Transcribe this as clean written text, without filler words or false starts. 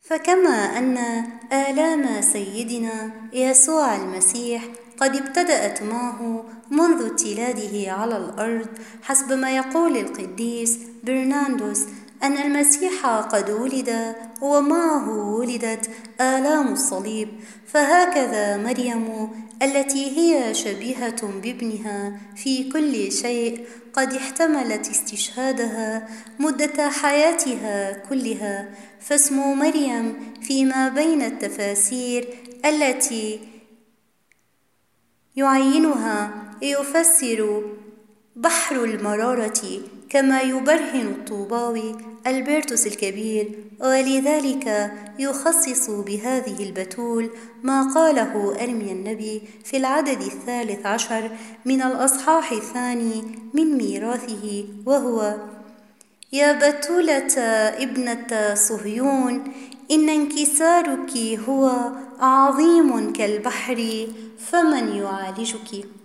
فكما أن آلام سيدنا يسوع المسيح قد ابتدأت معه منذ ابتلاده على الأرض، حسب ما يقول القديس برناردوس أن المسيح قد ولد ومعه ولدت آلام الصليب، فهكذا مريم التي هي شبيهة بابنها في كل شيء قد احتملت استشهادها مدة حياتها كلها. فاسم مريم فيما بين التفاسير التي يعينها يفسر بحر المرارة، كما يبرهن الطوباوي البرتوس الكبير، ولذلك يخصص بهذه البتول ما قاله أرميا النبي في العدد 13 من الأصحاح 2 من ميراثه، وهو: يا بتولة ابنة صهيون، إن انكسارك هو عظيم كالبحر، فمن يعالجك؟